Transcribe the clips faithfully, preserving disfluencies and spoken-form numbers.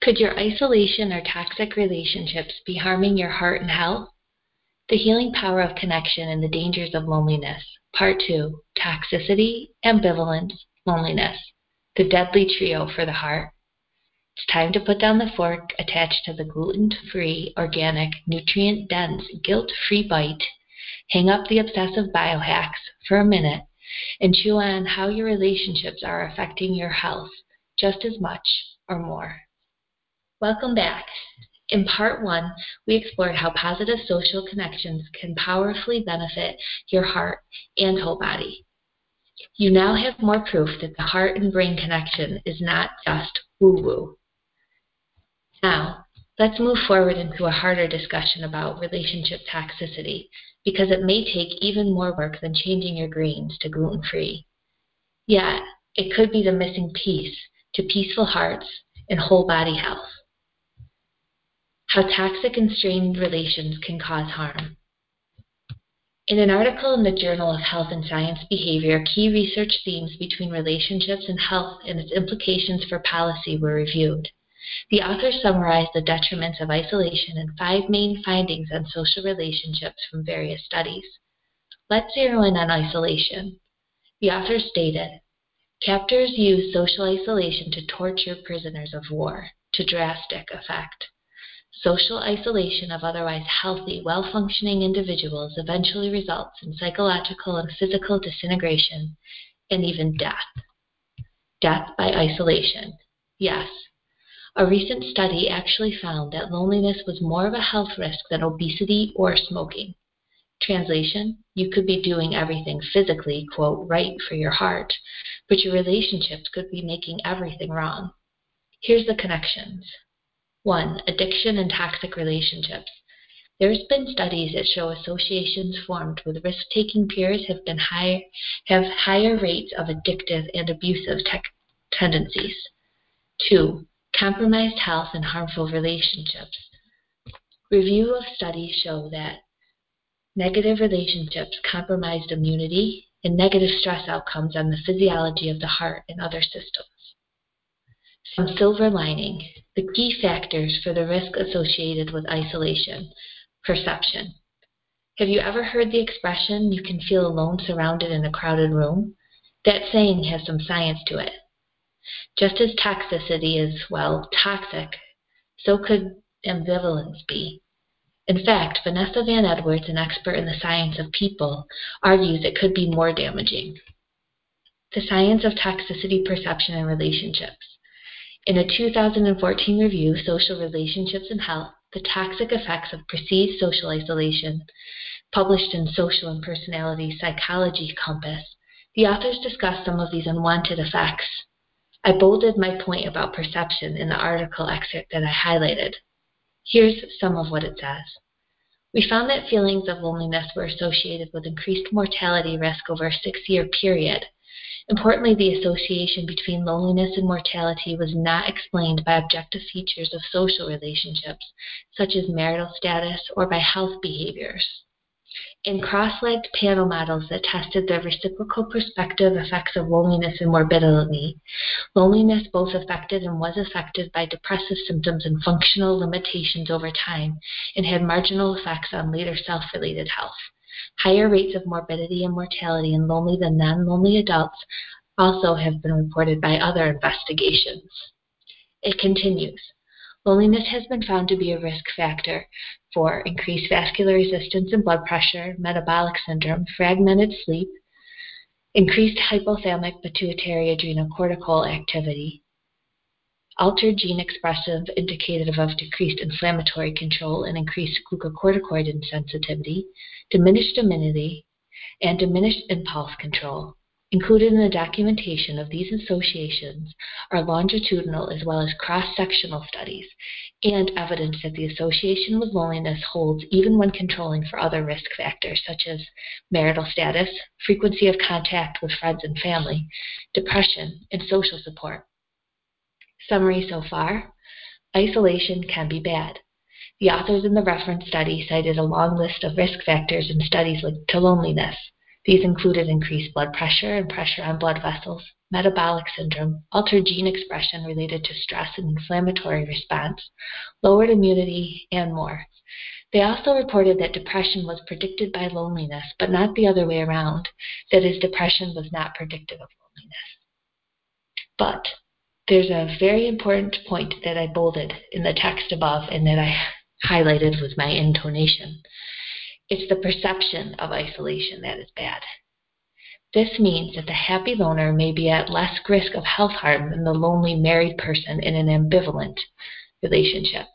Could your isolation or toxic relationships be harming your heart and health? The healing power of connection and the dangers of loneliness. Part two, Toxicity, Ambivalence, Loneliness. The deadly trio for the heart. It's time to put down the fork attached to the gluten-free, organic, nutrient-dense, guilt-free bite, hang up the obsessive biohacks for a minute, and chew on how your relationships are affecting your health just as much or more. Welcome back. In part one, we explored how positive social connections can powerfully benefit your heart and whole body. You now have more proof that the heart and brain connection is not just woo-woo. Now, let's move forward into a harder discussion about relationship toxicity, because it may take even more work than changing your grains to gluten-free. Yet, it could be the missing piece to peaceful hearts and whole body health. How toxic and strained relations can cause harm. In an article in the Journal of Health and Science Behavior, key research themes between relationships and health and its implications for policy were reviewed. The authors summarized the detriments of isolation and five main findings on social relationships from various studies. Let's zero in on isolation. The authors stated, captors use social isolation to torture prisoners of war, to drastic effect. Social isolation of otherwise healthy, well-functioning individuals eventually results in psychological and physical disintegration and even death. Death by isolation. Yes. A recent study actually found that loneliness was more of a health risk than obesity or smoking. Translation, you could be doing everything physically, quote, right for your heart, but your relationships could be making everything wrong. Here's the connections. One, addiction and toxic relationships. There's been studies that show associations formed with risk-taking peers have been higher, have higher rates of addictive and abusive te- tendencies. Two, compromised health and harmful relationships. Review of studies show that negative relationships compromised immunity and negative stress outcomes on the physiology of the heart and other systems. Some silver lining. The key factors for the risk associated with isolation. Perception. Have you ever heard the expression, you can feel alone surrounded in a crowded room? That saying has some science to it. Just as toxicity is, well, toxic, so could ambivalence be. In fact, Vanessa Van Edwards, an expert in the science of people, argues it could be more damaging. The science of toxicity perception and relationships. In a two thousand fourteen review, Social Relationships and Health, the Toxic Effects of Perceived Social Isolation, published in Social and Personality Psychology Compass, the authors discussed some of these unwanted effects. I bolded my point about perception in the article excerpt that I highlighted. Here's some of what it says. We found that feelings of loneliness were associated with increased mortality risk over a six-year period. Importantly, the association between loneliness and mortality was not explained by objective features of social relationships, such as marital status or by health behaviors. In cross-legged panel models that tested the reciprocal prospective effects of loneliness and morbidity, loneliness both affected and was affected by depressive symptoms and functional limitations over time and had marginal effects on later self-related health. Higher rates of morbidity and mortality in lonely than non-lonely adults also have been reported by other investigations. It continues. Loneliness has been found to be a risk factor for increased vascular resistance and blood pressure, metabolic syndrome, fragmented sleep, increased hypothalamic pituitary adrenocortical activity, altered gene expressive indicative of decreased inflammatory control and increased glucocorticoid insensitivity, diminished immunity, and diminished impulse control. Included in the documentation of these associations are longitudinal as well as cross-sectional studies and evidence that the association with loneliness holds even when controlling for other risk factors such as marital status, frequency of contact with friends and family, depression, and social support. Summary so far, isolation can be bad. The authors in the reference study cited a long list of risk factors in studies linked to loneliness. These included increased blood pressure and pressure on blood vessels, metabolic syndrome, altered gene expression related to stress and inflammatory response, lowered immunity, and more. They also reported that depression was predicted by loneliness, but not the other way around, that is, depression was not predictive of loneliness. But there's a very important point that I bolded in the text above and that I highlighted with my intonation. It's the perception of isolation that is bad. This means that the happy loner may be at less risk of health harm than the lonely married person in an ambivalent relationship.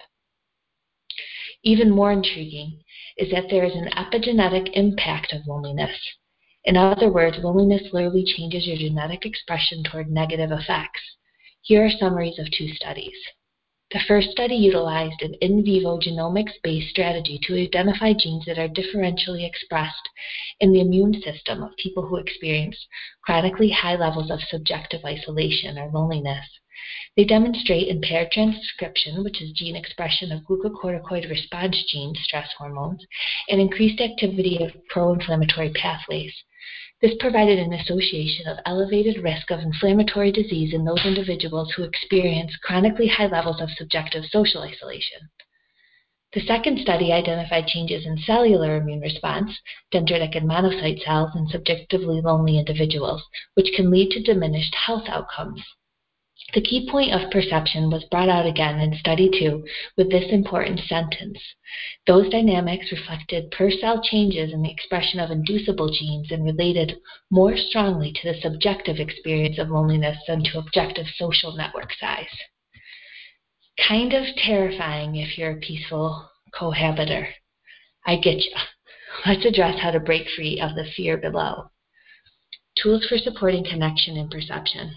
Even more intriguing is that there is an epigenetic impact of loneliness. In other words, loneliness literally changes your genetic expression toward negative effects. Here are summaries of two studies. The first study utilized an in vivo genomics-based strategy to identify genes that are differentially expressed in the immune system of people who experience chronically high levels of subjective isolation or loneliness. They demonstrate impaired transcription, which is gene expression of glucocorticoid response gene stress hormones, and increased activity of pro-inflammatory pathways. This provided an association of elevated risk of inflammatory disease in those individuals who experience chronically high levels of subjective social isolation. The second study identified changes in cellular immune response, dendritic and monocyte cells, in subjectively lonely individuals, which can lead to diminished health outcomes. The key point of perception was brought out again in study two with this important sentence. Those dynamics reflected per-cell changes in the expression of inducible genes and related more strongly to the subjective experience of loneliness than to objective social network size. Kind of terrifying if you're a peaceful cohabiter. I get you. Let's address how to break free of the fear below. Tools for supporting connection and perception.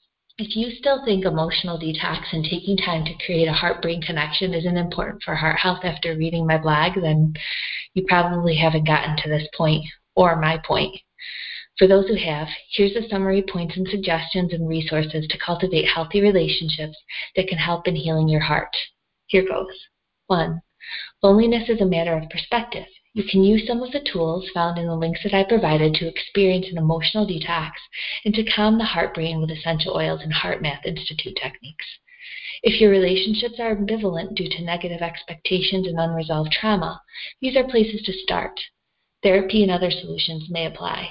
If you still think emotional detox and taking time to create a heart-brain connection isn't important for heart health after reading my blog, then you probably haven't gotten to this point or my point. For those who have, here's a summary points and suggestions and resources to cultivate healthy relationships that can help in healing your heart. Here goes. One, loneliness is a matter of perspective. You can use some of the tools found in the links that I provided to experience an emotional detox and to calm the heart brain with essential oils and HeartMath Institute techniques. If your relationships are ambivalent due to negative expectations and unresolved trauma, these are places to start. Therapy and other solutions may apply.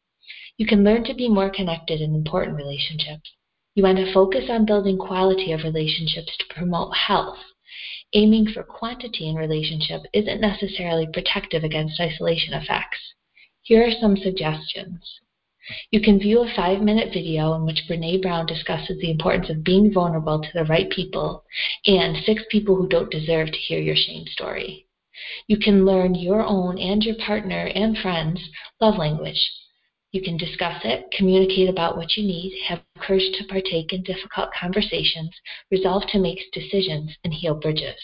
You can learn to be more connected in important relationships. You want to focus on building quality of relationships to promote health. Aiming for quantity in relationship isn't necessarily protective against isolation effects. Here are some suggestions. You can view a five-minute video in which Brené Brown discusses the importance of being vulnerable to the right people and six people who don't deserve to hear your shame story. You can learn your own and your partner and friends' love language. You can discuss it, communicate about what you need, have courage to partake in difficult conversations, resolve to make decisions, and heal bridges.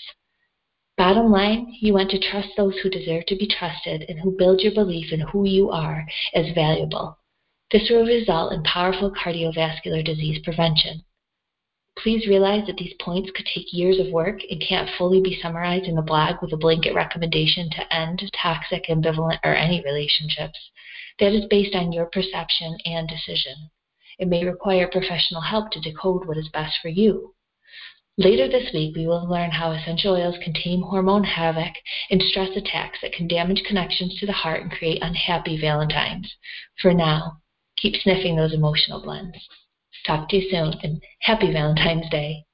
Bottom line, you want to trust those who deserve to be trusted and who build your belief in who you are as valuable. This will result in powerful cardiovascular disease prevention. Please realize that these points could take years of work and can't fully be summarized in a blog with a blanket recommendation to end toxic, ambivalent, or any relationships. That is based on your perception and decision. It may require professional help to decode what is best for you. Later this week, we will learn how essential oils can tame hormone havoc and stress attacks that can damage connections to the heart and create unhappy Valentines. For now, keep sniffing those emotional blends. Talk to you soon, and happy Valentine's Day.